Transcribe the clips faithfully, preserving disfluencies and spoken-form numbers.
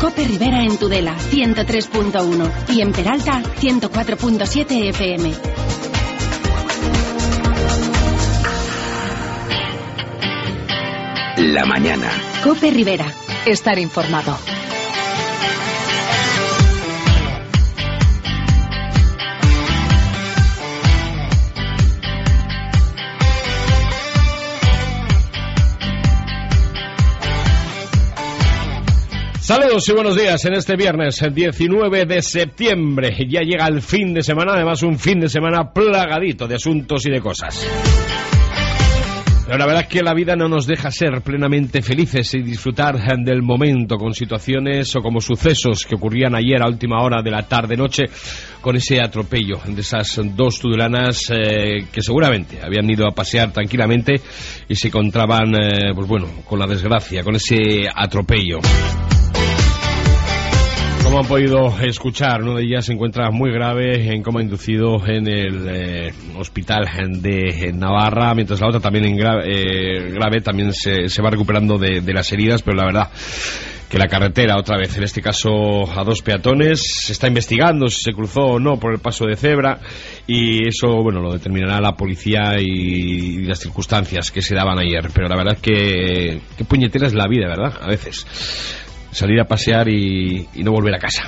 Cope Rivera en Tudela, ciento tres punto uno. Y en Peralta, ciento cuatro punto siete F M. La mañana. Cope Rivera. Estar informado. Saludos y buenos días en este viernes diecinueve de septiembre. Ya llega el fin de semana, además un fin de semana plagadito de asuntos y de cosas. Pero la verdad es que la vida no nos deja ser plenamente felices y disfrutar del momento con situaciones o como sucesos que ocurrían ayer a última hora de la tarde-noche con ese atropello de esas dos tudelanas eh, que seguramente habían ido a pasear tranquilamente y se encontraban, eh, pues bueno, con la desgracia, con ese atropello. Como han podido escuchar, una de ellas se encuentra muy grave en coma inducido en el eh, hospital de Navarra, mientras la otra también en grave, eh, grave también se, se va recuperando de, de las heridas, pero la verdad que la carretera, otra vez, en este caso a dos peatones, se está investigando si se cruzó o no por el paso de cebra y eso, bueno, lo determinará la policía y, y las circunstancias que se daban ayer, pero la verdad que qué puñetera es la vida, ¿verdad? A veces salir a pasear y, y no volver a casa.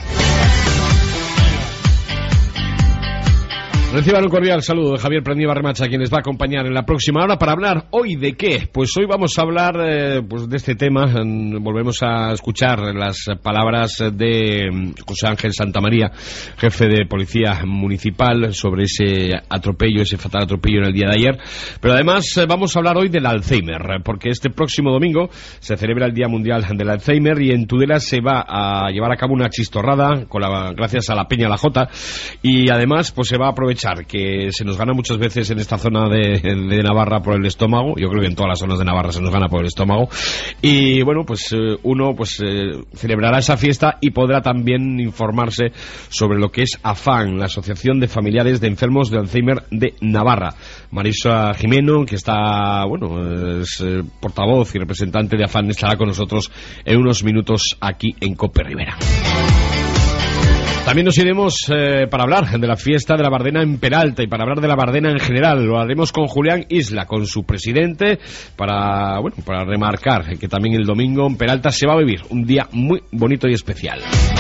Reciban un cordial saludo de Javier Prendiva Remacha, quien les va a acompañar en la próxima hora para hablar hoy de qué. Pues hoy vamos a hablar eh, pues de este tema. Volvemos a escuchar las palabras de José Ángel Santamaría, jefe de Policía Municipal, sobre ese atropello, ese fatal atropello en el día de ayer. Pero además eh, vamos a hablar hoy del Alzheimer, porque este próximo domingo se celebra el Día Mundial del Alzheimer y en Tudela se va a llevar a cabo una chistorrada con la, gracias a la Peña La Jota, y además pues se va a aprovechar que se nos gana muchas veces en esta zona de, de Navarra por el estómago. Yo creo que en todas las zonas de Navarra se nos gana por el estómago y bueno, pues eh, uno pues eh, celebrará esa fiesta y podrá también informarse sobre lo que es AFAN, la Asociación de Familiares de Enfermos de Alzheimer de Navarra. Marisa Jimeno, que está, bueno, es eh, portavoz y representante de AFAN, estará con nosotros en unos minutos aquí en Cope Rivera. También nos iremos eh, para hablar de la fiesta de la Bardena en Peralta y para hablar de la Bardena en general. Lo haremos con Julián Isla, con su presidente, para, bueno, para remarcar que también el domingo en Peralta se va a vivir un día muy bonito y especial.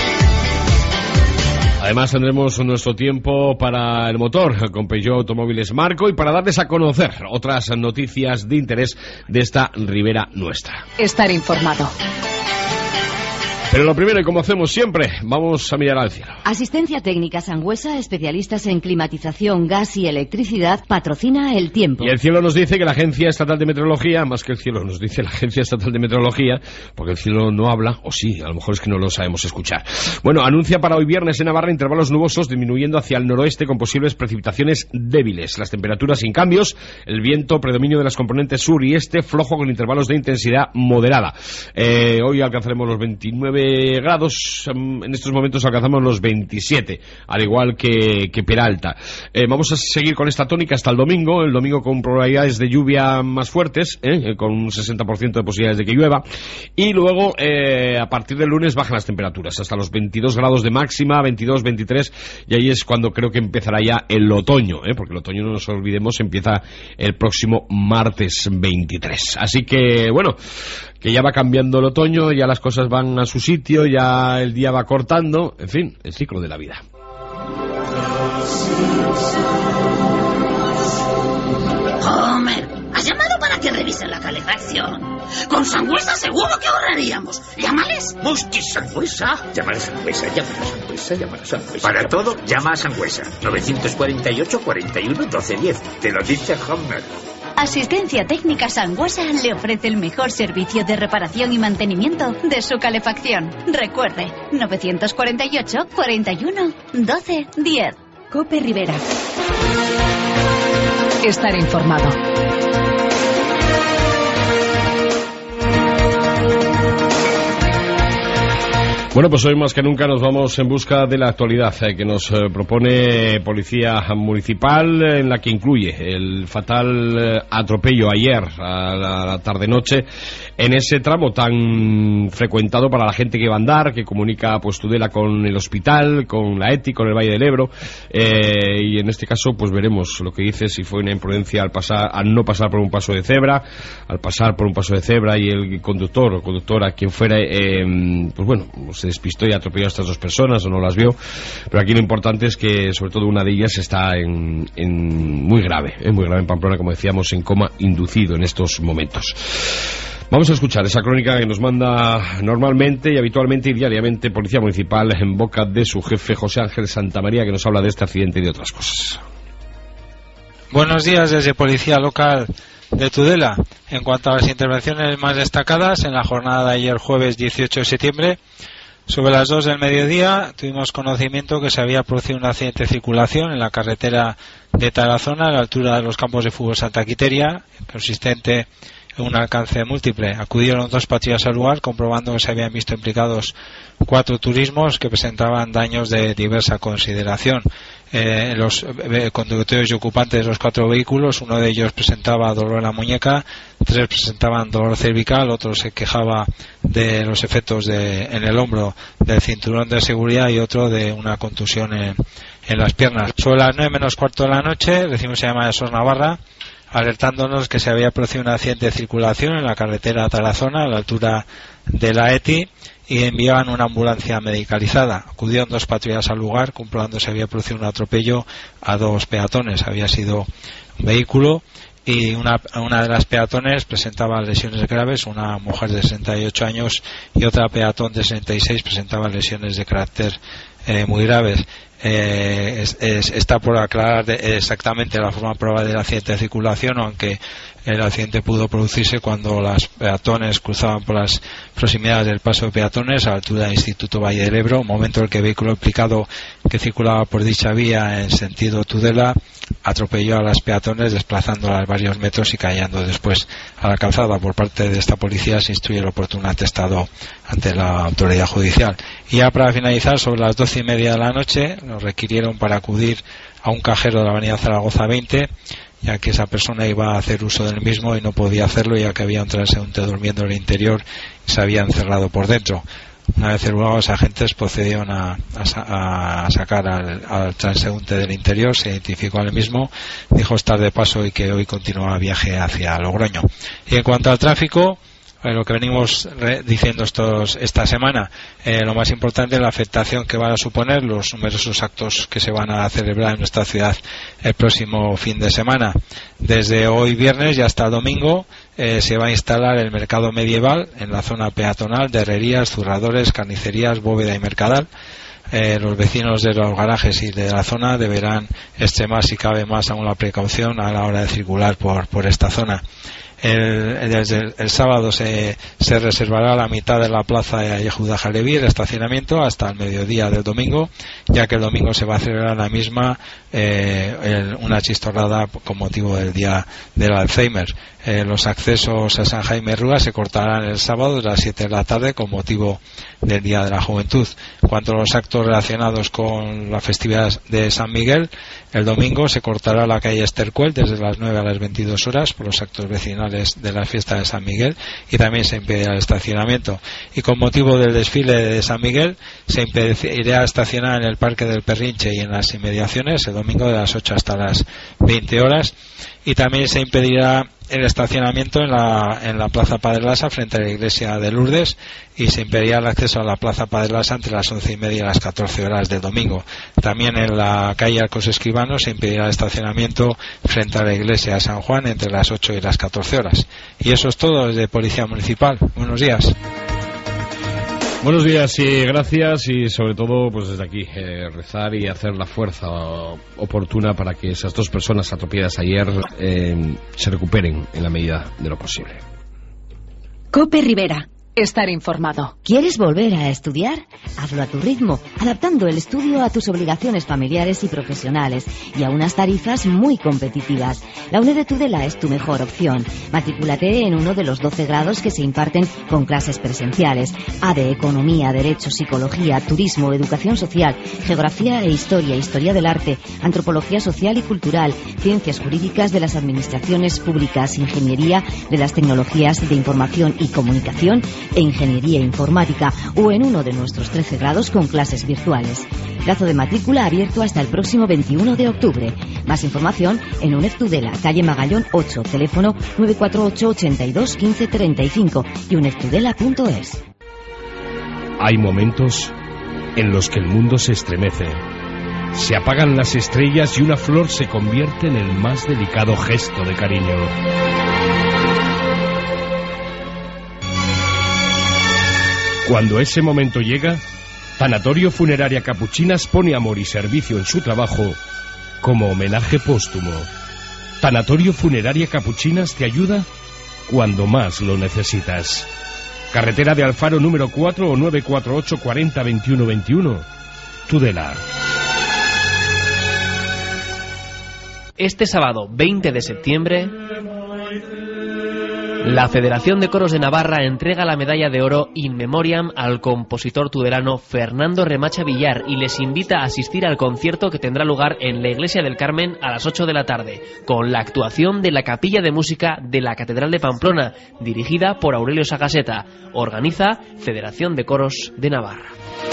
Además tendremos nuestro tiempo para el motor con Peugeot Automóviles Marco y para darles a conocer otras noticias de interés de esta ribera nuestra. Estar informado. Pero lo primero, y como hacemos siempre, vamos a mirar al cielo. Asistencia Técnica Sangüesa, especialistas en climatización, gas y electricidad, patrocina el tiempo. Y el cielo nos dice que la Agencia Estatal de Meteorología, más que el cielo nos dice la Agencia Estatal de Meteorología, porque el cielo no habla, o sí, a lo mejor es que no lo sabemos escuchar. Bueno, anuncia para hoy viernes en Navarra intervalos nubosos disminuyendo hacia el noroeste con posibles precipitaciones débiles. Las temperaturas sin cambios, el viento, predominio de las componentes sur y este, flojo con intervalos de intensidad moderada. Eh, hoy alcanzaremos los veintinueve grados, en estos momentos alcanzamos los veintisiete, al igual que, que Peralta. Eh, vamos a seguir con esta tónica hasta el domingo, el domingo con probabilidades de lluvia más fuertes, eh, con un sesenta por ciento de posibilidades de que llueva, y luego eh, a partir del lunes bajan las temperaturas hasta los veintidós grados de máxima, veintidós, veintitrés, y ahí es cuando creo que empezará ya el otoño, eh, porque el otoño, no nos olvidemos, empieza el próximo martes veintitrés. Así que, bueno, que ya va cambiando el otoño, ya las cosas van a su sitio, ya el día va cortando, en fin, el ciclo de la vida. Homer, ¿has llamado para que revisen la calefacción? Con Sangüesa seguro que ahorraríamos. Llámales. Musti Sangüesa. Llamar a Sangüesa, llamar a Sangüesa, llamar a Sangüesa. Para todo, llama a Sangüesa. novecientos cuarenta y ocho, cuarenta y uno, doce, diez. Te lo dice Homer. Asistencia Técnica Sangüesa le ofrece el mejor servicio de reparación y mantenimiento de su calefacción. Recuerde, novecientos cuarenta y ocho, cuarenta y uno, doce, diez. Cope Rivera. Estar informado. Bueno, pues hoy más que nunca nos vamos en busca de la actualidad eh, que nos eh, propone Policía Municipal, en la que incluye el fatal eh, atropello ayer a la, la tarde-noche en ese tramo tan frecuentado para la gente que va a andar, que comunica pues Tudela con el hospital, con la E T I, con el Valle del Ebro, eh, y en este caso pues veremos lo que dice, si fue una imprudencia al pasar, al no pasar por un paso de cebra, al pasar por un paso de cebra y el conductor o conductora, quien fuera, eh, pues bueno, se despistó y atropelló a estas dos personas o no las vio, pero aquí lo importante es que sobre todo una de ellas está en, en muy grave, es muy grave en Pamplona, como decíamos, en coma inducido en estos momentos. Vamos a escuchar esa crónica que nos manda normalmente y habitualmente y diariamente Policía Municipal en boca de su jefe José Ángel Santamaría, que nos habla de este accidente y de otras cosas. Buenos días desde Policía Local de Tudela. En cuanto a las intervenciones más destacadas, en la jornada de ayer jueves dieciocho de septiembre, sobre las dos del mediodía, tuvimos conocimiento que se había producido un accidente de circulación en la carretera de Tarazona, a la altura de los campos de fútbol Santa Quiteria, consistente en un alcance múltiple. Acudieron dos patrullas al lugar, comprobando que se habían visto implicados cuatro turismos que presentaban daños de diversa consideración. Eh, los eh, conductores y ocupantes de los cuatro vehículos, uno de ellos presentaba dolor en la muñeca, tres presentaban dolor cervical, otro se quejaba de los efectos de, en el hombro del cinturón de seguridad y otro de una contusión en, en las piernas. Sobre las nueve menos cuarto de la noche recibimos una llamada de SOS Navarra alertándonos que se había producido un accidente de circulación en la carretera Tarazona, a la altura de la E T I, y enviaban una ambulancia medicalizada. Acudieron dos patrullas al lugar, comprobando que se había producido un atropello a dos peatones. Había sido un vehículo y una, una de las peatones presentaba lesiones graves, una mujer de sesenta y ocho años y otra peatón de sesenta y seis presentaba lesiones de carácter eh, muy graves. Eh, es, es, está por aclarar de, exactamente la forma probable del accidente de circulación, aunque el accidente pudo producirse cuando las peatones cruzaban por las proximidades del paso de peatones a la altura del Instituto Valle del Ebro, momento en el que el vehículo implicado que circulaba por dicha vía en sentido Tudela atropelló a las peatones, desplazándolas varios metros y cayendo después a la calzada. Por parte de esta policía se instruye el oportuno atestado ante la autoridad judicial. Y ya para finalizar, sobre las doce y media de la noche nos requirieron para acudir a un cajero de la avenida Zaragoza veinte, ya que esa persona iba a hacer uso del mismo y no podía hacerlo, ya que había un transeúnte durmiendo en el interior y se había encerrado por dentro. Una vez cerrados, los agentes procedieron a, a, a sacar al, al transeúnte del interior, se identificó al mismo, dijo estar de paso y que hoy continuaba viaje hacia Logroño. Y en cuanto al tráfico, lo que venimos diciendo estos, esta semana, eh, lo más importante es la afectación que van a suponer los numerosos actos que se van a celebrar en nuestra ciudad el próximo fin de semana. Desde hoy viernes y hasta el domingo eh, se va a instalar el mercado medieval en la zona peatonal de herrerías, zurradores, carnicerías, bóveda y mercadal. Eh, los vecinos de los garajes y de la zona deberán extremar si cabe más aún la precaución a la hora de circular por, por esta zona. El, desde el, el sábado se, se reservará la mitad de la plaza de Yehuda Halevi, el estacionamiento, hasta el mediodía del domingo, ya que el domingo se va a celebrar la misma eh, el, una chistorrada con motivo del día del Alzheimer. Eh, los accesos a San Jaime Rúa se cortarán el sábado a las siete de la tarde con motivo del Día de la Juventud. En cuanto a los actos relacionados con la festividad de San Miguel, el domingo se cortará la calle Estercuel desde las nueve a las veintidós horas por los actos vecinales de la fiesta de San Miguel, y también se impedirá el estacionamiento. Y con motivo del desfile de San Miguel se impedirá estacionar en el Parque del Perrinche y en las inmediaciones el domingo de las ocho hasta las veinte horas, y también se impedirá el estacionamiento en la, en la Plaza Padre Lasa frente a la iglesia de Lourdes, y se impedirá el acceso a la Plaza Padre Lasa entre las once y media y las catorce horas del domingo. También en la calle Arcos Escribano se impedirá el estacionamiento frente a la iglesia de San Juan entre las ocho y las catorce horas. Y eso es todo desde Policía Municipal. Buenos días. Buenos días y gracias, y sobre todo pues desde aquí eh, rezar y hacer la fuerza oportuna para que esas dos personas atropelladas ayer eh, se recuperen en la medida de lo posible. COPE Rivera. estar informado. ¿Quieres volver a estudiar? Hazlo a tu ritmo, adaptando el estudio a tus obligaciones familiares y profesionales y a unas tarifas muy competitivas. La U N E D Tudela es tu mejor opción. Matrículate en uno de los doce grados que se imparten con clases presenciales. A de Economía, Derecho, Psicología, Turismo, Educación Social, Geografía e Historia, Historia del Arte, Antropología Social y Cultural, Ciencias Jurídicas de las Administraciones Públicas, Ingeniería de las Tecnologías de Información y Comunicación e Ingeniería Informática, o en uno de nuestros trece grados con clases virtuales. Plazo de matrícula abierto hasta el próximo veintiuno de octubre. Más información en U N E D Tudela, calle Magallón ocho, teléfono nueve cuatro ocho, ochenta y dos, quince treinta y cinco y unedtudela punto es. Hay momentos en los que el mundo se estremece. Se apagan las estrellas y una flor se convierte en el más delicado gesto de cariño. Cuando ese momento llega, Tanatorio Funeraria Capuchinas pone amor y servicio en su trabajo como homenaje póstumo. Tanatorio Funeraria Capuchinas te ayuda cuando más lo necesitas. Carretera de Alfaro número cuatro o nueve cuatro ocho, cuarenta, veintiuno, veintiuno. Tudela. Este sábado veinte de septiembre, la Federación de Coros de Navarra entrega la medalla de oro in memoriam al compositor tudelano Fernando Remacha Villar y les invita a asistir al concierto que tendrá lugar en la Iglesia del Carmen a las ocho de la tarde, con la actuación de la Capilla de Música de la Catedral de Pamplona, dirigida por Aurelio Sagaseta. Organiza Federación de Coros de Navarra.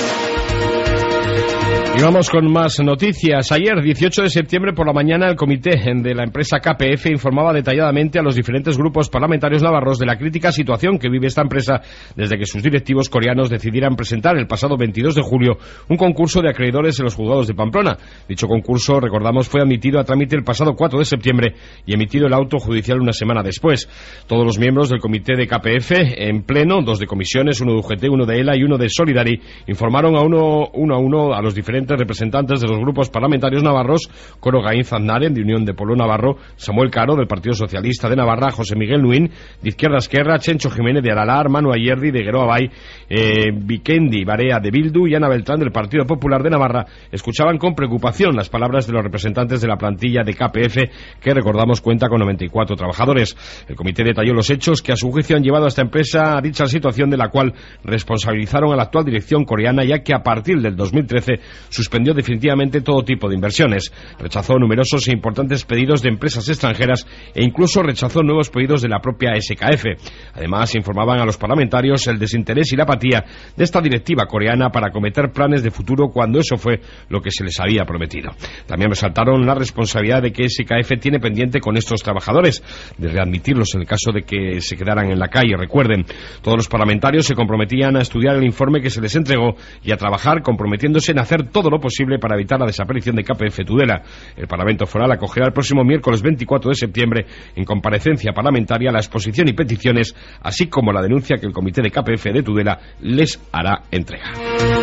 Y vamos con más noticias. Ayer, dieciocho de septiembre por la mañana, el comité de la empresa K P F informaba detalladamente a los diferentes grupos parlamentarios navarros de la crítica situación que vive esta empresa desde que sus directivos coreanos decidieran presentar el pasado veintidós de julio un concurso de acreedores en los juzgados de Pamplona. Dicho concurso, recordamos, fue admitido a trámite el pasado cuatro de septiembre y emitido el auto judicial una semana después. Todos los miembros del comité de K P F en pleno, dos de comisiones, uno de U G T, uno de E L A y uno de Solidari, informaron a uno, uno a uno a los diferentes representantes de los grupos parlamentarios navarros: Coro Gaín Zaznaren, de Unión de Pueblo Navarro; Samuel Caro, del Partido Socialista de Navarra; José Miguel Nuín, de Izquierda Esquerra; Chencho Jiménez, de Aralar; Manu Ayerdi, de Geroa Bay; eh, Vikendi Barea, de Bildu; y Ana Beltrán, del Partido Popular de Navarra. Escuchaban con preocupación las palabras de los representantes de la plantilla de K P F, que, recordamos, cuenta con noventa y cuatro trabajadores. El comité detalló los hechos que a su juicio han llevado a esta empresa a dicha situación, de la cual responsabilizaron a la actual dirección coreana, ya que a partir del dos mil trece suspendió definitivamente todo tipo de inversiones, rechazó numerosos e importantes pedidos de empresas extranjeras e incluso rechazó nuevos pedidos de la propia S K F. Además, informaban a los parlamentarios el desinterés y la apatía de esta directiva coreana para acometer planes de futuro cuando eso fue lo que se les había prometido. También resaltaron la responsabilidad de que S K F tiene pendiente con estos trabajadores, de readmitirlos en el caso de que se quedaran en la calle. Recuerden, todos los parlamentarios se comprometían a estudiar el informe que se les entregó y a trabajar comprometiéndose en hacer todo lo posible para evitar la desaparición de K P F Tudela. El Parlamento Foral acogerá el próximo miércoles veinticuatro de septiembre en comparecencia parlamentaria la exposición y peticiones, así como la denuncia que el comité de K P F de Tudela les hará entrega.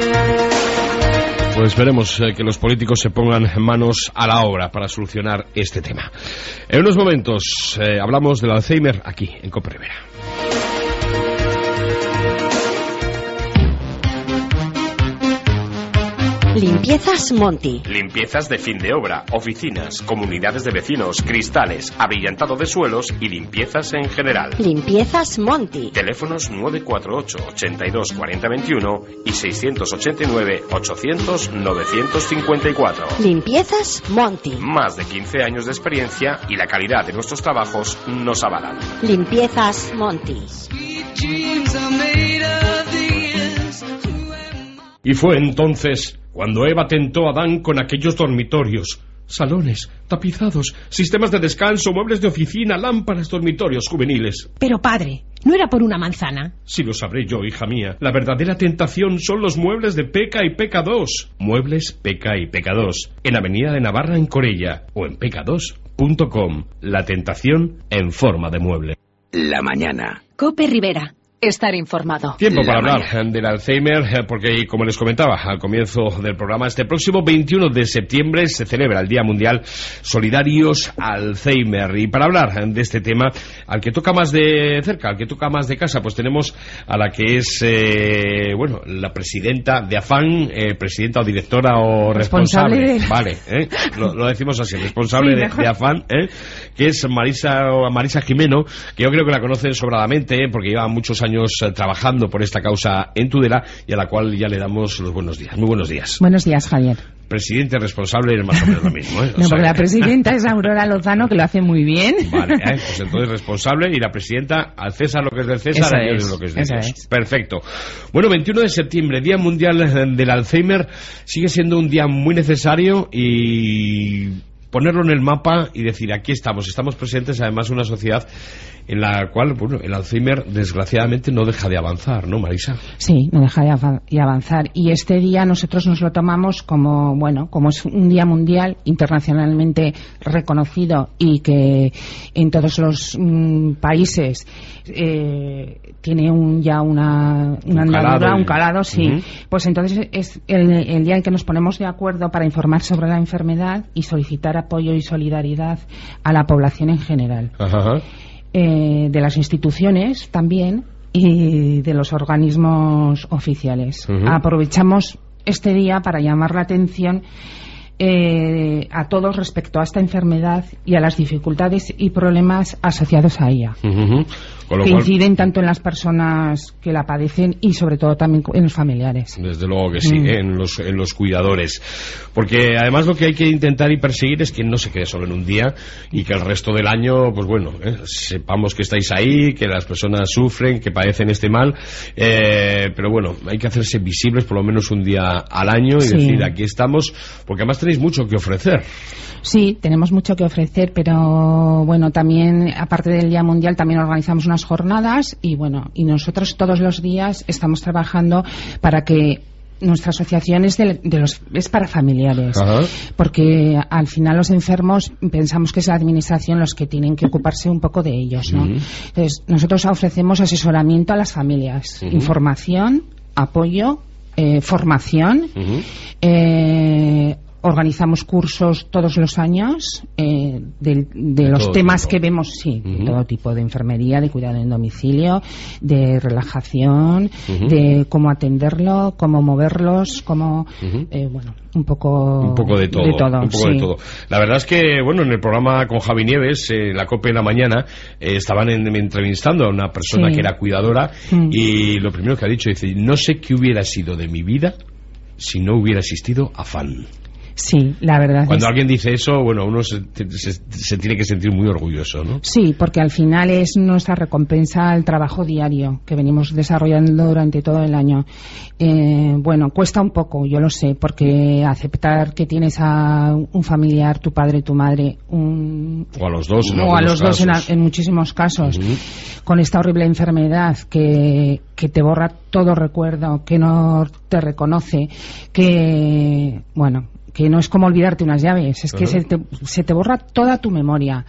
Pues esperemos eh, que los políticos se pongan manos a la obra para solucionar este tema. En unos momentos eh, hablamos del Alzheimer aquí en Cope Rivera. Limpiezas Monti. Limpiezas de fin de obra, oficinas, comunidades de vecinos, cristales, abrillantado de suelos y limpiezas en general. Limpiezas Monti. Teléfonos nueve cuatro ocho, ochenta y dos, cuarenta, veintiuno y seiscientos ochenta y nueve, ochocientos, novecientos cincuenta y cuatro. Limpiezas Monti. Más de quince años de experiencia y la calidad de nuestros trabajos nos avalan. Limpiezas Monti. Y fue entonces cuando Eva tentó a Adán con aquellos dormitorios, salones, tapizados, sistemas de descanso, muebles de oficina, lámparas, dormitorios juveniles. Pero padre, ¿no era por una manzana? Si lo sabré yo, hija mía. La verdadera tentación son los muebles de Peca y Peca dos. Muebles Peca y Peca dos. En Avenida de Navarra, en Corella. O en peca dos punto com. La tentación en forma de mueble. La mañana. Cope Rivera. estar informado. Tiempo para La hablar del Alzheimer, porque como les comentaba al comienzo del programa, este próximo veintiuno de septiembre se celebra el Día Mundial Solidarios Alzheimer. Y para hablar de este tema, al que toca más de cerca, al que toca más de casa, pues tenemos a la que es, eh, bueno, la presidenta de AFAN, eh, presidenta o directora o responsable. Responsable de... Vale, eh, lo, lo decimos así, responsable Sí, de, de AFAN, eh, que es Marisa, Marisa Jimeno, que yo creo que la conocen sobradamente, eh, porque lleva muchos años años eh, trabajando por esta causa en Tudela, y a la cual ya le damos los buenos días. Muy buenos días. Buenos días, Javier. Presidente responsable es más o menos lo mismo, ¿eh? O No, sea, porque la presidenta es Aurora Lozano, que lo hace muy bien. Vale, ¿eh? Pues entonces responsable, y la presidenta, al César lo que es del César, a Dios lo que es de Dios. Es. Perfecto. Bueno, veintiuno de septiembre, Día Mundial del Alzheimer, sigue siendo un día muy necesario, y ponerlo en el mapa y decir, aquí estamos, estamos presentes, además una sociedad en la cual, bueno, el Alzheimer desgraciadamente no deja de avanzar, ¿no, Marisa? Sí, no deja de avanzar, y este día nosotros nos lo tomamos como, bueno, como es un día mundial internacionalmente reconocido, y que en todos los mm, países eh, tiene un, ya una, una un andadura, calado, un calado, sí. Uh-huh. Pues entonces es el, el día en que nos ponemos de acuerdo para informar sobre la enfermedad y solicitar apoyo y solidaridad a la población en general. Ajá. Eh, de las instituciones también, y de los organismos oficiales. Uh-huh. Aprovechamos este día para llamar la atención eh, a todos respecto a esta enfermedad y a las dificultades y problemas asociados a ella. Uh-huh. Con lo que cual, inciden tanto en las personas que la padecen y sobre todo también en los familiares. desde luego que sí, Mm. ¿eh? en los, en los cuidadores. Porque además lo que hay que intentar y perseguir es que no se quede solo en un día, y que el resto del año, pues bueno, ¿eh? sepamos que estáis ahí, que las personas sufren, que padecen este mal, eh, pero bueno, hay que hacerse visibles por lo menos un día al año y Sí. decir, aquí estamos, porque además tenéis mucho que ofrecer. Sí, tenemos mucho que ofrecer, pero bueno, también, aparte del Día Mundial, también organizamos unas jornadas, y bueno, y nosotros todos los días estamos trabajando para que nuestra asociación es, de, de los, es para familiares. Ajá. Porque al final los enfermos pensamos que es la administración los que tienen que ocuparse un poco de ellos, ¿no? Ujú. Entonces, nosotros ofrecemos asesoramiento a las familias, Ujú. información, apoyo, eh, formación, Uh-huh. eh, organizamos cursos todos los años eh, de, de, De los todo temas tipo. que vemos, sí, Ujú. de todo tipo, de enfermería, de cuidado en domicilio, de relajación, Ujú. de cómo atenderlo, cómo moverlos, cómo, Ujú. eh, bueno, un poco, Un poco de todo, de todo, un poco sí. de todo. La verdad es que, bueno, en el programa con Javi Nieves, eh, la COPE en la mañana, eh, estaban en- entrevistando a una persona Sí. que era cuidadora, Mm. y lo primero que ha dicho, dice, no sé qué hubiera sido de mi vida si no hubiera existido AFAN. Sí, la verdad Cuando es... alguien dice eso, bueno, uno se, se- se tiene que sentir muy orgulloso, ¿no? Sí, porque al final es nuestra recompensa al trabajo diario que venimos desarrollando durante todo el año. Eh, bueno, cuesta un poco, yo lo sé, porque aceptar que tienes a un familiar, tu padre, tu madre, un, O a los dos, en o a algunos los dos en, casos. en muchísimos casos, Ujú. con esta horrible enfermedad que, que te borra todo recuerdo, que no te reconoce, que, bueno, que no es como olvidarte unas llaves, es que Ajá. se te, se te borra toda tu memoria.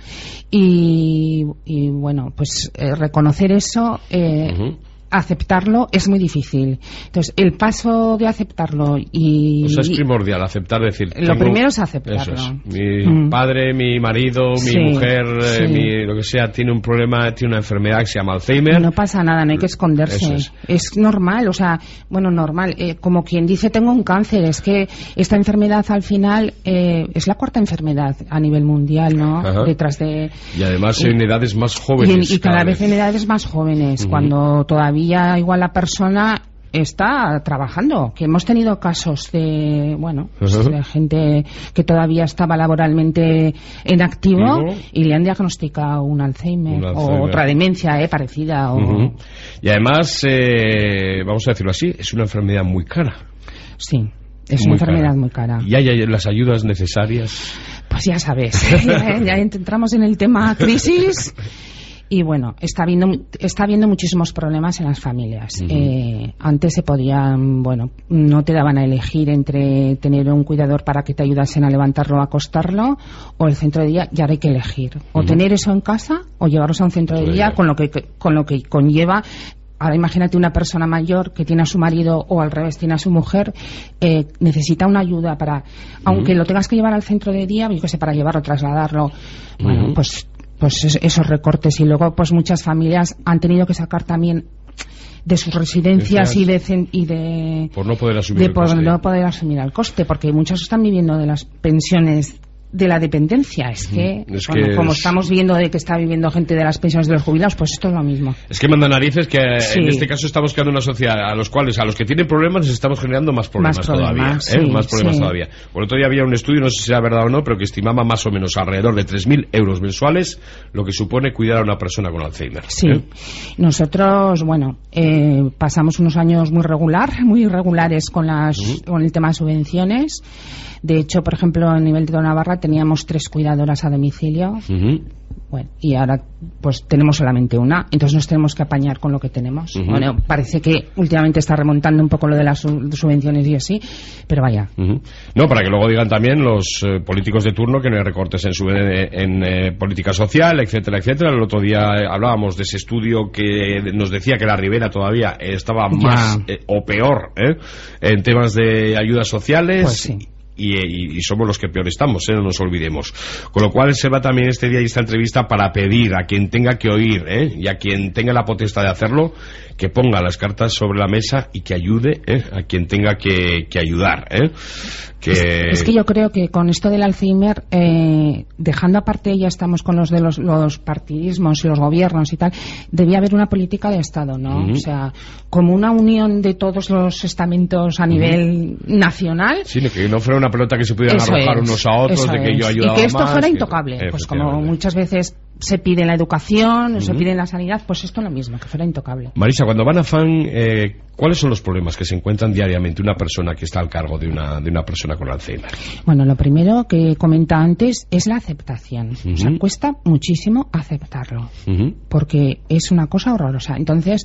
Y, y bueno, pues eh, reconocer eso, eh, Ujú. aceptarlo es muy difícil. Entonces, el paso de aceptarlo y... O sea, es primordial aceptar, decir... Lo tengo- primero es aceptarlo. Eso es. Mi Mm. padre, mi marido, mi Sí, mujer, eh, sí. mi, lo que sea, tiene un problema, tiene una enfermedad que se llama Alzheimer. No pasa nada, no hay que esconderse. Eso Es. es. normal, o sea, bueno, normal. Eh, como quien dice, tengo un cáncer. Es que esta enfermedad al final eh, es la cuarta enfermedad a nivel mundial, ¿no? Ajá. Detrás de... Y además en edades más Y, jóvenes. en- y cada vez en edades más jóvenes, Ujú. cuando todavía igual la persona está trabajando, que hemos tenido casos de, bueno, pues Ajá. de gente que todavía estaba laboralmente en activo Ujú. y le han diagnosticado un Alzheimer, Un Alzheimer. o otra demencia eh, parecida. O... Ujú. Y además, eh, vamos a decirlo así, es una enfermedad muy cara. Sí, es Muy una enfermedad cara. muy cara. ¿Y hay hay las ayudas necesarias? Pues ya sabes, ya, ya entramos en el tema crisis. Y bueno, está habiendo, está habiendo muchísimos problemas en las familias. Ujú. Eh, antes se podían, bueno, no te daban a elegir entre tener un cuidador para que te ayudasen a levantarlo o acostarlo, o el centro de día, y ahora hay que elegir. O Ujú. tener eso en casa, o llevarlos a un centro de Centro de día, día. con lo que, con lo que conlleva ahora imagínate una persona mayor que tiene a su marido o al revés tiene a su mujer, eh, necesita una ayuda para, aunque uh-huh. lo tengas que llevar al centro de día, yo qué sé, para llevarlo, trasladarlo, uh-huh. bueno, pues pues esos recortes. Y luego pues muchas familias han tenido que sacar también de sus residencias y de, y de por no poder asumir de el por coste. no poder asumir el coste, porque muchos están viviendo de las pensiones de la dependencia. Es que, es bueno, que como es... estamos viendo de que está viviendo gente de las pensiones de los jubilados, pues esto es lo mismo. Es que manda narices que sí. en este caso estamos creando una sociedad a los cuales, a los que tienen problemas, les estamos generando más problemas, más problemas todavía. sí, ¿eh? Más problemas sí. todavía. Por otro día había un estudio, no sé si era verdad o no, pero que estimaba más o menos alrededor de tres mil euros mensuales lo que supone cuidar a una persona con Alzheimer. Sí. ¿eh? Nosotros, bueno, eh, pasamos unos años muy regular, muy irregulares con, las, uh-huh. con el tema de subvenciones. De hecho, por ejemplo, a nivel de Navarra teníamos tres cuidadoras a domicilio. Uh-huh. Bueno, y ahora pues tenemos solamente una, entonces nos tenemos que apañar con lo que tenemos. Uh-huh. Bueno, parece que últimamente está remontando un poco lo de las sub- subvenciones y así, pero vaya. Uh-huh. No, para que luego digan también los eh, políticos de turno que no hay recortes en, su, en, en eh, política social, etcétera, etcétera. El otro día eh, hablábamos de ese estudio que nos decía que la Ribera todavía estaba más eh, o peor eh, en temas de ayudas sociales. Pues sí. Y, y, y somos los que peor estamos, ¿eh? No nos olvidemos. Con lo cual se va también este día y esta entrevista para pedir a quien tenga que oír, ¿eh? Y a quien tenga la potestad de hacerlo, que ponga las cartas sobre la mesa y que ayude, ¿eh? A quien tenga que, que ayudar, ¿eh? Que... Es, es que yo creo que con esto del Alzheimer, eh, dejando aparte, ya estamos con los de los, los partidismos y los gobiernos y tal, debía haber una política de Estado, ¿no? Uh-huh. O sea, como una unión de todos los estamentos a nivel uh-huh. nacional. Sí, que no fuera una pelota que se pudieran eso arrojar es, unos a otros, de que yo ayudaba más. Y que esto más, fuera que... intocable, pues como muchas veces se pide en la educación, uh-huh. se pide en la sanidad, pues esto lo mismo, que fuera intocable. Marisa, cuando van a F A N, eh, ¿cuáles son los problemas que se encuentran diariamente una persona que está al cargo de una, de una persona con Alzheimer? Bueno, lo primero que comenta antes es la aceptación. Uh-huh. O sea, cuesta muchísimo aceptarlo, uh-huh. porque es una cosa horrorosa. Entonces,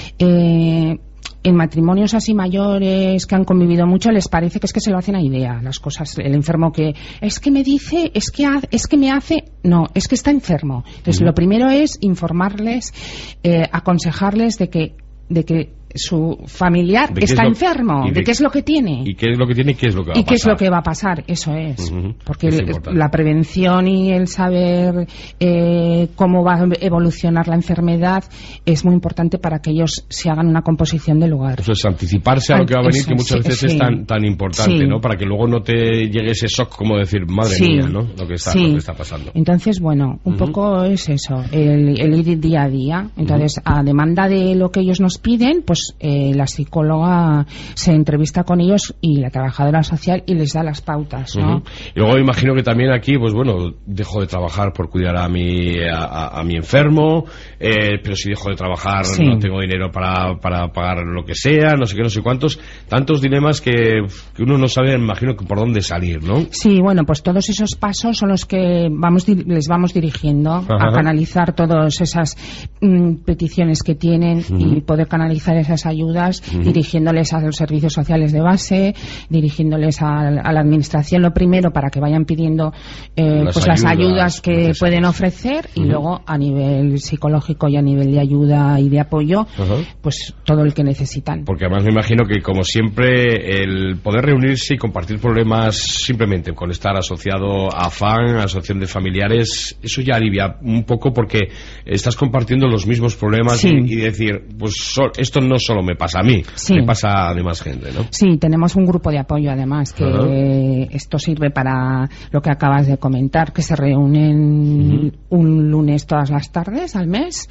eh... en matrimonios así mayores que han convivido mucho les parece que es que se lo hacen a idea las cosas. El enfermo que es que me dice, es que ha, es que me hace, no, es que está enfermo. Entonces uh-huh. lo primero es informarles, eh, aconsejarles de que de que su familiar está enfermo, de, de qué es lo que tiene y qué es lo que tiene y qué es lo que va a y qué pasar. es lo que va a pasar, eso es, uh-huh. porque es el, la prevención y el saber eh, cómo va a evolucionar la enfermedad es muy importante para que ellos se hagan una composición del lugar. Eso es anticiparse a lo que va a venir, eso, que muchas sí, veces sí. es tan, tan importante, sí. ¿no? Para que luego no te llegue ese shock como decir, madre sí. mía, ¿no? Lo que está, sí. lo que está pasando. Entonces, bueno, un uh-huh. poco es eso, el, el ir día a día. Entonces, uh-huh. a demanda de lo que ellos nos piden, pues eh, las psicóloga se entrevista con ellos y la trabajadora social y les da las pautas, ¿no? Uh-huh. Y luego imagino que también aquí, pues bueno, dejo de trabajar por cuidar a mi a, a, a mi enfermo, eh, pero si dejo de trabajar sí. no tengo dinero para, para pagar lo que sea, no sé qué, no sé cuántos, tantos dilemas que, que uno no sabe, imagino, que por dónde salir, ¿no? Sí, bueno, pues todos esos pasos son los que vamos les vamos dirigiendo uh-huh. a canalizar todas esas mm, peticiones que tienen uh-huh. y poder canalizar esas ayudas uh-huh. dirigiéndoles a los servicios sociales de base, dirigiéndoles a, a la administración lo primero para que vayan pidiendo eh, las, pues ayudas, las ayudas que necesarias. Pueden ofrecer uh-huh. y luego a nivel psicológico y a nivel de ayuda y de apoyo uh-huh. pues todo el que necesitan. Porque además me imagino que como siempre el poder reunirse y compartir problemas simplemente con estar asociado a F A N, a Asociación de Familiares, eso ya alivia un poco porque estás compartiendo los mismos problemas sí. y, y decir, pues so, esto no solo me pasa a mí, sí. me pasa a demás gente, ¿no? Sí, tenemos un grupo de apoyo además que uh-huh. esto sirve para lo que acabas de comentar, que se reúnen uh-huh. un lunes todas las tardes al mes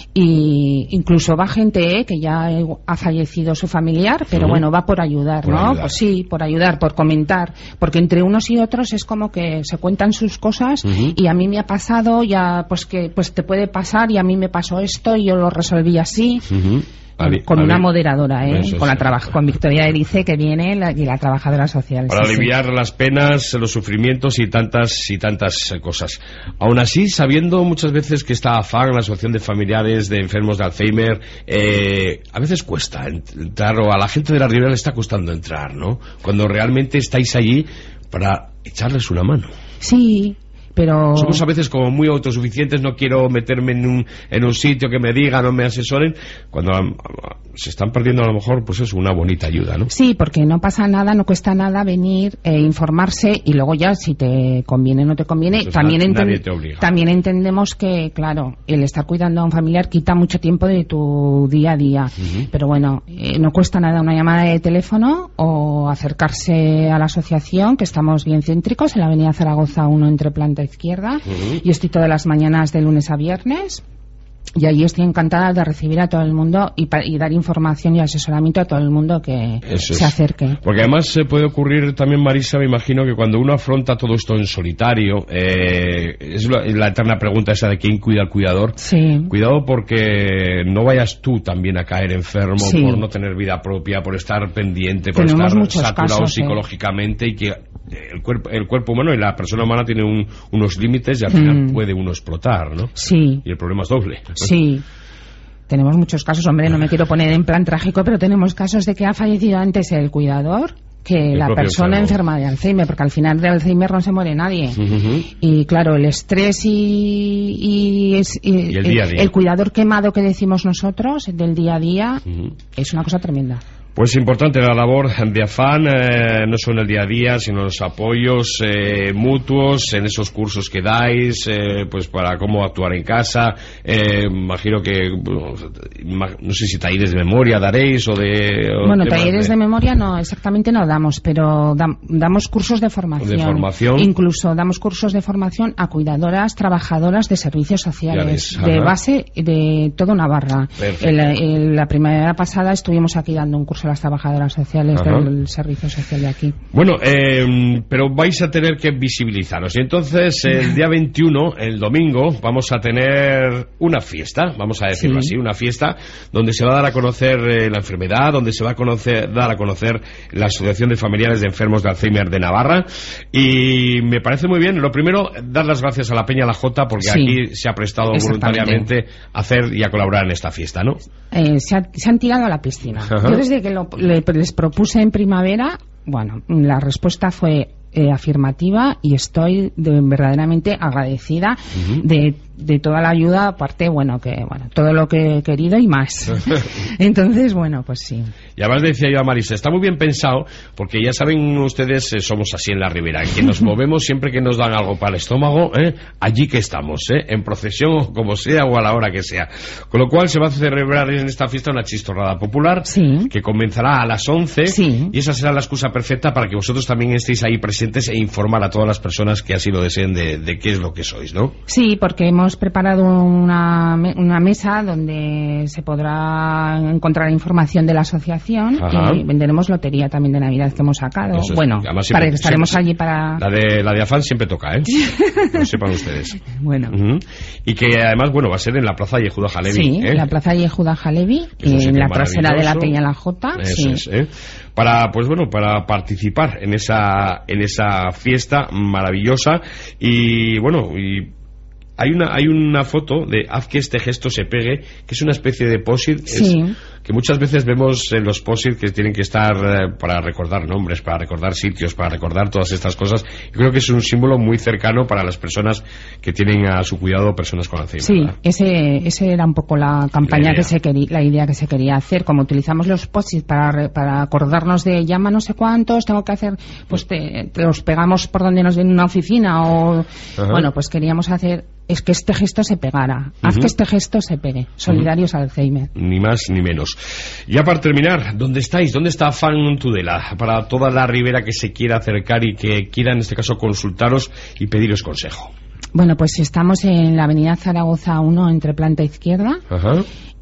y incluso va gente eh, que ya ha fallecido su familiar, pero uh-huh. bueno, va por ayudar, por ¿no? Ayudar. Pues sí, por ayudar, por comentar, porque entre unos y otros es como que se cuentan sus cosas uh-huh. y a mí me ha pasado, ya pues que pues te puede pasar y a mí me pasó esto y yo lo resolví así. Uh-huh. Ali, con Ali. Una moderadora, ¿eh? Eso, con, la traba- con Victoria Erice que viene la, y la trabajadora social. Para sí, aliviar sí. las penas, los sufrimientos y tantas y tantas cosas. Aún así, sabiendo muchas veces que esta A F A N, la Asociación de Familiares de Enfermos de Alzheimer, eh, a veces cuesta entrar, o a la gente de la Ribera le está costando entrar, ¿no? Cuando realmente estáis allí para echarles una mano. Sí. pero... Somos a veces como muy autosuficientes, no quiero meterme en un, en un sitio que me digan o me asesoren, cuando a, a, se están perdiendo a lo mejor, pues es una bonita ayuda, ¿no? Sí, porque no pasa nada, no cuesta nada venir, eh, informarse y luego ya si te conviene o no te conviene. Entonces, también, na, enten nadie te obliga. También entendemos que, claro, el estar cuidando a un familiar quita mucho tiempo de tu día a día. Uh-huh. Pero bueno, eh, no cuesta nada una llamada de teléfono o acercarse a la asociación, que estamos bien céntricos, en la avenida Zaragoza uno entre planta izquierda. Uh-huh. Y estoy todas las mañanas de lunes a viernes. Y allí estoy encantada de recibir a todo el mundo y, y dar información y asesoramiento a todo el mundo que Eso se es. acerque. Porque además se puede ocurrir también, Marisa, me imagino que cuando uno afronta todo esto en solitario, eh, es la, la eterna pregunta esa de quién cuida al cuidador. Sí. Cuidado porque no vayas tú también a caer enfermo Sí. por no tener vida propia, por estar pendiente, por Tenemos estar saturado casos, psicológicamente, eh. y que el cuerpo, el cuerpo humano y la persona humana tiene un, unos límites y al final mm. puede uno explotar, ¿no? Sí. Y el problema es doble. Sí. Tenemos muchos casos, hombre, no me quiero poner en plan trágico, pero tenemos casos de que ha fallecido antes el cuidador que el la persona enfermo. enferma de Alzheimer, porque al final de Alzheimer no se muere nadie. Uh-huh. Y claro, el estrés y, y, es, y, y el, día a día. el cuidador quemado que decimos nosotros, del día a día, uh-huh. es una cosa tremenda. Pues importante la labor de Afán, eh, no solo en el día a día, sino los apoyos eh, mutuos en esos cursos que dais, eh, pues para cómo actuar en casa. Eh, imagino que, bueno, no sé si talleres de memoria daréis o de... O bueno, talleres de... de memoria no, exactamente no damos, pero dam, damos cursos de formación. De formación. Incluso damos cursos de formación a cuidadoras, trabajadoras de servicios sociales, de base de toda Navarra. En la, en la primavera pasada estuvimos aquí dando un curso a las trabajadoras sociales Ajá. del servicio social de aquí. Bueno, eh, pero vais a tener que visibilizaros. Y entonces, el día veintiuno, el domingo, vamos a tener una fiesta, vamos a decirlo sí. así, una fiesta donde se va a dar a conocer eh, la enfermedad, donde se va a conocer, dar a conocer la Asociación de Familiares de Enfermos de Alzheimer de Navarra. Y me parece muy bien. Lo primero, dar las gracias a la Peña La Jota, porque sí. aquí se ha prestado voluntariamente a hacer y a colaborar en esta fiesta, ¿no? Eh, se, ha, se han tirado a la piscina. Ajá. Yo desde que lo, le, les propuse en primavera, bueno, la respuesta fue eh, afirmativa y estoy de, verdaderamente agradecida uh-huh. de, de toda la ayuda, aparte, bueno, que bueno, todo lo que he querido y más. Entonces, bueno, pues sí. Y además decía yo a Marisa, está muy bien pensado, porque ya saben ustedes, eh, somos así en la Ribera, que nos movemos siempre que nos dan algo para el estómago, ¿eh? allí que estamos, ¿eh? en procesión o como sea o a la hora que sea. Con lo cual se va a celebrar en esta fiesta una chistorrada popular sí. que comenzará a las once sí. y esa será la excusa perfecta para que vosotros también estéis ahí presentes e informar a todas las personas que así lo deseen de, de qué es lo que sois, ¿no? Sí, porque hemos preparado una, una mesa donde se podrá encontrar información de la asociación. Ajá. Y venderemos lotería también de Navidad que hemos sacado. Es, bueno, siempre, para que estaremos siempre, allí para... La de, la de Afán siempre toca, ¿eh? Lo sepan ustedes. Bueno. Uh-huh. Y que además, bueno, va a ser en la Plaza Yehuda Halevi. Sí, ¿eh? en la Plaza Yehuda Halevi, en la trasera de la Peña La Jota. Eso sí. es, ¿eh? Para, pues bueno, para participar en esa, en esa fiesta maravillosa. Y bueno, y hay una, hay una foto de haz que este gesto se pegue, que es una especie de post-it. Sí. Que muchas veces vemos en los post-it que tienen que estar eh, para recordar nombres, para recordar sitios, para recordar todas estas cosas. Yo creo que es un símbolo muy cercano para las personas que tienen a su cuidado personas con Alzheimer. Sí, ese, ese era un poco la campaña la que se quería, la idea que se quería hacer. Como utilizamos los post-it para, para acordarnos de llama no sé cuántos, tengo que hacer, pues te, te los pegamos por donde nos viene una oficina o, Ajá. bueno, pues queríamos hacer es que este gesto se pegara. Uh-huh. Haz que este gesto se pegue. Solidarios uh-huh. Alzheimer. Ni más ni menos. Ya para terminar, ¿dónde estáis? ¿Dónde está Afán Tudela? Para toda la Ribera que se quiera acercar y que quiera, en este caso, consultaros y pediros consejo. Bueno, pues estamos en la avenida Zaragoza uno, entre planta izquierda. Ajá.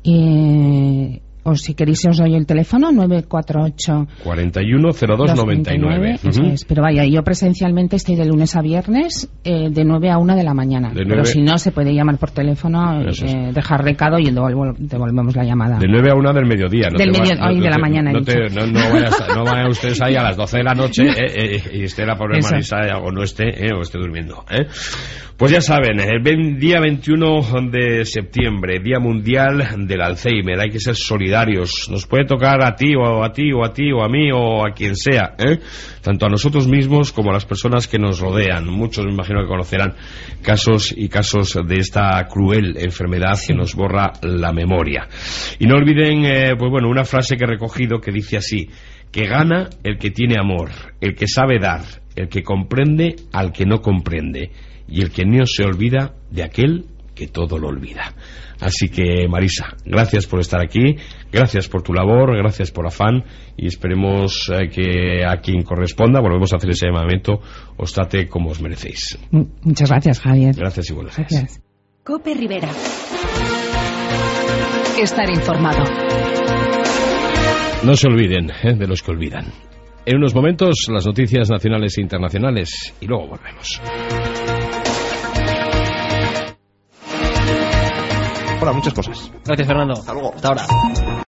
Y... o si queréis os doy el teléfono, nueve cuatro ocho cuarenta y uno cero dos noventa y nueve. Eso uh-huh. es. Pero vaya, yo presencialmente estoy de lunes a viernes eh, de nueve a una de la mañana. De Pero nueve... si no, se puede llamar por teléfono, eh, dejar recado y devolvo, devolvemos la llamada. De nueve a una del mediodía. No del medio, va, hoy no, de no la te, mañana. No, te, no, no, vayan, no vayan ustedes ahí a las doce de la noche eh, eh, y esté la pobre Marisa o no esté, eh, o esté durmiendo. Eh. Pues ya saben, el día veintiuno de septiembre, Día Mundial del Alzheimer. Hay que ser solidarios solidarios. Nos puede tocar a ti o a ti o a ti o a mí o a quien sea, ¿eh? Tanto a nosotros mismos como a las personas que nos rodean. Muchos me imagino que conocerán casos y casos de esta cruel enfermedad que nos borra la memoria. Y no olviden, eh, pues bueno, una frase que he recogido que dice así: que gana el que tiene amor, el que sabe dar, el que comprende al que no comprende, y el que no se olvida de aquel que todo lo olvida. Así que, Marisa, gracias por estar aquí, gracias por tu labor, gracias por afán, y esperemos eh, que a quien corresponda, volvemos a hacer ese llamamiento, os trate como os merecéis. Muchas gracias, Javier. Gracias y buenos días. Gracias. Cope Rivera. Estar informado. No se olviden eh, de los que olvidan. En unos momentos, las noticias nacionales e internacionales, y luego volvemos. Hola, muchas cosas. Gracias, Fernando. Hasta luego. Hasta ahora.